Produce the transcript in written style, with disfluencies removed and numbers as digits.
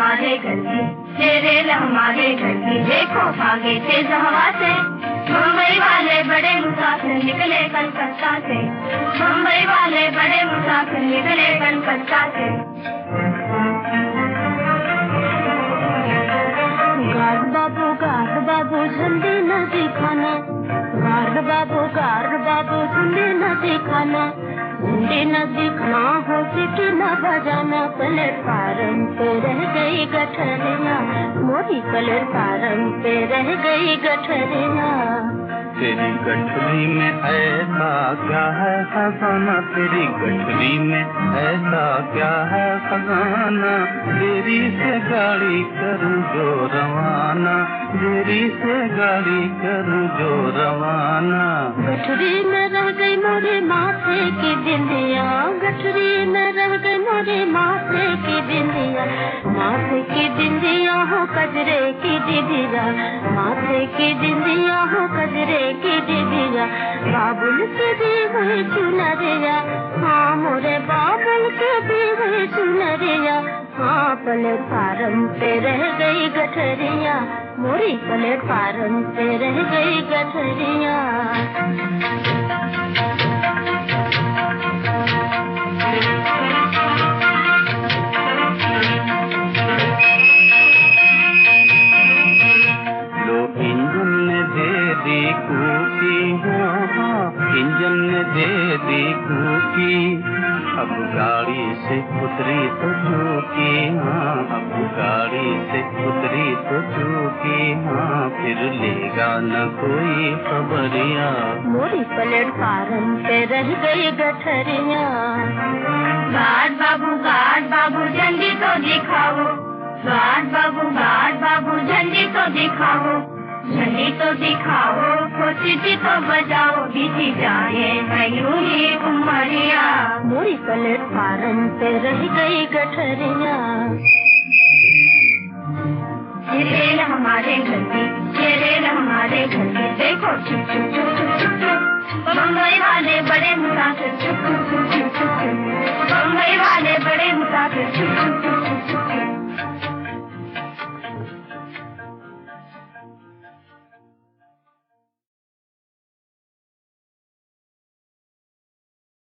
हमारे घर की, ये रेल हमारे घर की, देखो भागे तेज हवा से। मुंबई वाले बड़े मुसाफिर निकले कलकत्ता से, मुंबई वाले बड़े मुसाफिर निकले कलकत्ता से। गार्ड बाबू झंडे न दिखाना, गार्ड बाबू झंडे न दिखाना, झंडे न दिखना हो सिटी न बजाना। प्लेटफार्म पे रह गई गठरिया, मोरी प्लेटफार्म पे रह गई गठरिया। तेरी गठरी में ऐसा क्या है खजाना, तेरी गठरी में ऐसा क्या है खजाना। देरी से गाड़ी करूँ जो रवाना, देरी से गाड़ी करूँ जो रवाना। गठरी में रह गई मोरे माथे की बिंदिया, गठरी में रह गई मोरे माथे की बिंदिया। माथे की बिंदिया हो कजरे की डिबिया, माथे की बिंदिया हो कजरे की डिबिया। बाबुल के दी हुई चुनरिया, हाँ मोरे बाबुल के दी हुई चुनरिया। हाँ प्लेटफार्म पे रह गई गठरिया, मोरी प्लेटफार्म पे रह गई गठरिया। इंजन ने दे दी कूकी, अब गाड़ी से उतरी तो चूकी। हाँ अब गाड़ी से उतरी तो चूकी, हाँ फिर लेगा न कोई खबरिया। मोरी प्लेटफार्म पे रह गई गठरिया। गार्ड बाबू झंडी तो दिखाओ, गार्ड बाबू झंडी तो दिखाओ, झंडी तो दिखाओ, सीटी तो बजाओ, बीती जाए यूं ही उमरिया। मोरी प्लेटफार्म पे रह गई गठरिया। ये रेल हमारे घर की, ये रेल हमारे घर की, देखो चुप चुप चुप चुप चुप चुप। मुंबई वाले बड़े मुसाफिर चुप चुप चुप चुप चुप।